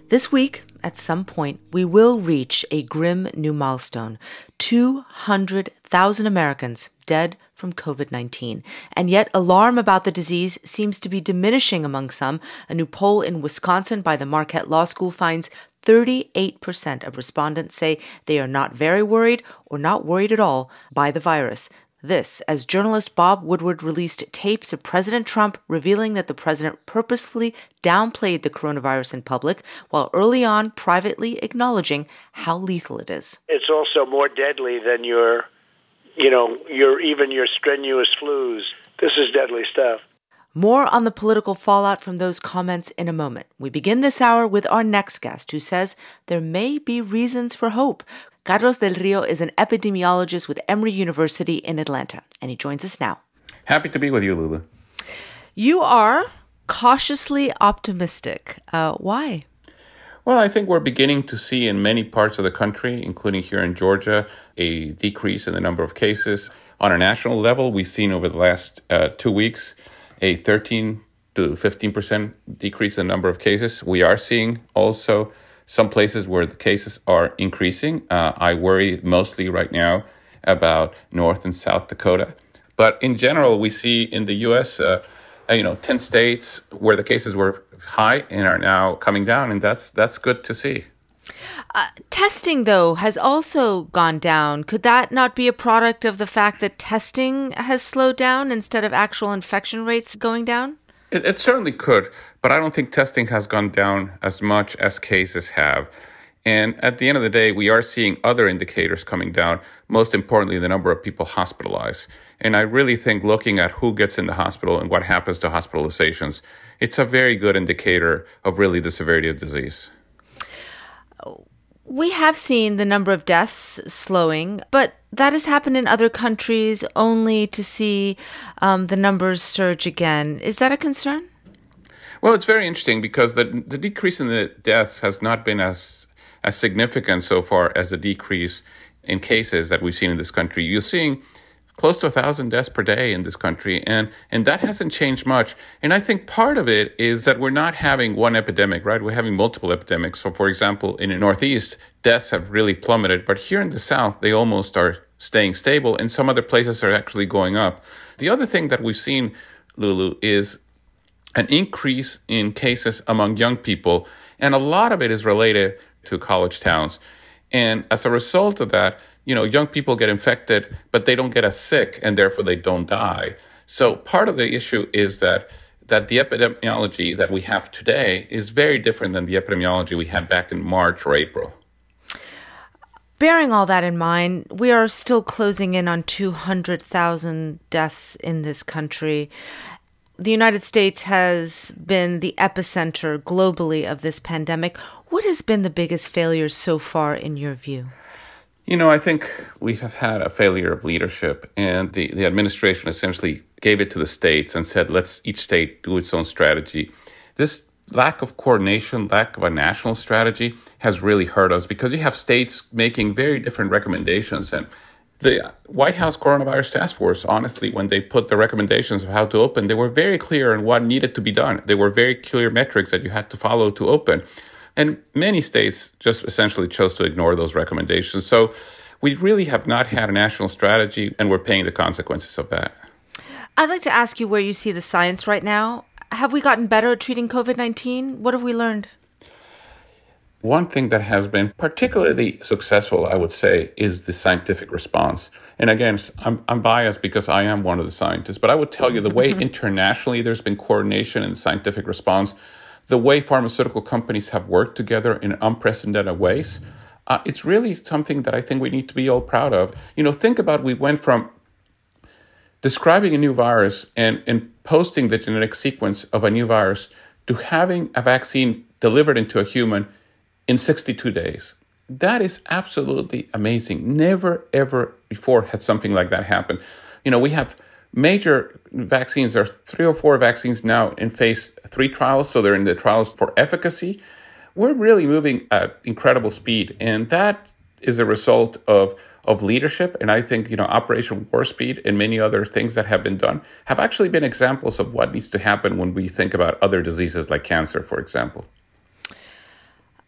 This week, at some point, we will reach a grim new milestone: 200,000 Americans dead from COVID-19. And yet, alarm about the disease seems to be diminishing among some. A new poll in Wisconsin by the Marquette Law School finds 38% of respondents say they are not very worried or not worried at all by the virus. This, as journalist Bob Woodward released tapes of President Trump revealing that the president purposefully downplayed the coronavirus in public, while early on privately acknowledging how lethal it is. It's also more deadly than your strenuous flus. This is deadly stuff. More on the political fallout from those comments in a moment. We begin this hour with our next guest, who says there may be reasons for hope. Carlos Del Rio is an epidemiologist with Emory University in Atlanta, and he joins us now. Happy to be with you, Lulu. You are cautiously optimistic. Why? Well, I think we're beginning to see in many parts of the country, including here in Georgia, a decrease in the number of cases. On a national level, we've seen over the last 2 weeks a 13 to 15% decrease in the number of cases. We are seeing also some places where the cases are increasing. I worry mostly right now about North and South Dakota. But in general, we see in the U.S., 10 states where the cases were high and are now coming down, and that's good to see. Testing, though, has also gone down. Could that not be a product of the fact that testing has slowed down instead of actual infection rates going down? It certainly could, but I don't think testing has gone down as much as cases have. And at the end of the day, we are seeing other indicators coming down, most importantly, the number of people hospitalized. And I really think looking at who gets in the hospital and what happens to hospitalizations, it's a very good indicator of really the severity of disease. We have seen the number of deaths slowing, but that has happened in other countries only to see the numbers surge again. Is that a concern? Well, it's very interesting because the decrease in the deaths has not been as significant so far as the decrease in cases that we've seen in this country. You're seeing close to 1,000 deaths per day in this country, and that hasn't changed much. And I think part of it is that we're not having one epidemic, right? We're having multiple epidemics. So, for example, in the Northeast, deaths have really plummeted, but here in the South, they almost are staying stable, and some other places are actually going up. The other thing that we've seen, Lulu, is an increase in cases among young people, and a lot of it is related to college towns. And as a result of that, young people get infected, but they don't get as sick, and therefore they don't die. So part of the issue is that the epidemiology that we have today is very different than the epidemiology we had back in March or April. Bearing all that in mind, we are still closing in on 200,000 deaths in this country. The United States has been the epicenter globally of this pandemic. What has been the biggest failure so far in your view? I think we have had a failure of leadership, and the administration essentially gave it to the states and said, let's each state do its own strategy. This lack of coordination, lack of a national strategy has really hurt us because you have states making very different recommendations. And the White House Coronavirus Task Force, honestly, when they put the recommendations of how to open, they were very clear on what needed to be done. There were very clear metrics that you had to follow to open. And many states just essentially chose to ignore those recommendations. So we really have not had a national strategy, and we're paying the consequences of that. I'd like to ask you where you see the science right now. Have we gotten better at treating COVID-19? What have we learned? One thing that has been particularly successful, I would say, is the scientific response. And again, I'm biased because I am one of the scientists, but I would tell you the way internationally there's been coordination in scientific response, the way pharmaceutical companies have worked together in unprecedented ways, it's really something that I think we need to be all proud of. Think about we went from describing a new virus and posting the genetic sequence of a new virus to having a vaccine delivered into a human in 62 days. That is absolutely amazing. Never, ever before had something like that happen. We have major vaccines. There are 3 or 4 vaccines now in phase 3 trials, so they're in the trials for efficacy. We're really moving at incredible speed, and that is a result of leadership. And I think, Operation Warp Speed and many other things that have been done have actually been examples of what needs to happen when we think about other diseases like cancer, for example.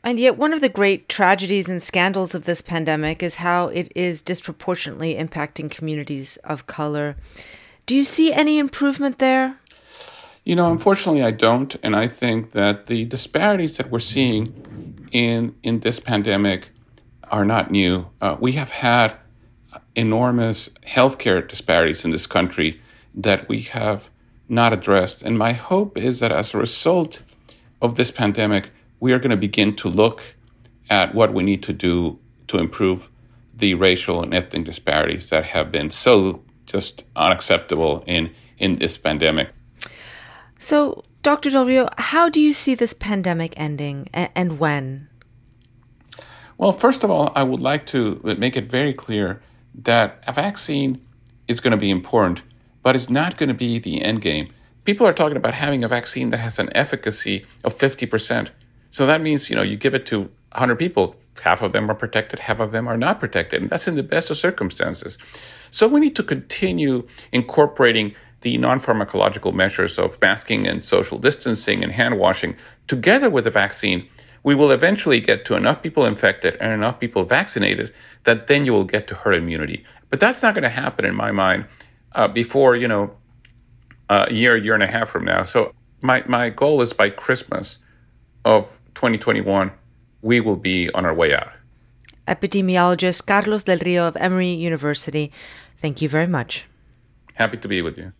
And yet, one of the great tragedies and scandals of this pandemic is how it is disproportionately impacting communities of color. Do you see any improvement there? Unfortunately, I don't. And I think that the disparities that we're seeing in this pandemic are not new. We have had enormous healthcare disparities in this country that we have not addressed. And my hope is that as a result of this pandemic, we are going to begin to look at what we need to do to improve the racial and ethnic disparities that have been so just unacceptable in this pandemic. So, Dr. Del Rio, how do you see this pandemic ending and when? Well, first of all, I would like to make it very clear that a vaccine is going to be important, but it's not going to be the end game. People are talking about having a vaccine that has an efficacy of 50%. So that means, you give it to 100 people, half of them are protected, half of them are not protected. And that's in the best of circumstances. So we need to continue incorporating the non-pharmacological measures of masking and social distancing and hand washing together with the vaccine. We will eventually get to enough people infected and enough people vaccinated that then you will get to herd immunity. But that's not going to happen in my mind before, a year and a half from now. So my goal is by Christmas of 2021, we will be on our way out. Epidemiologist Carlos Del Rio of Emory University, thank you very much. Happy to be with you.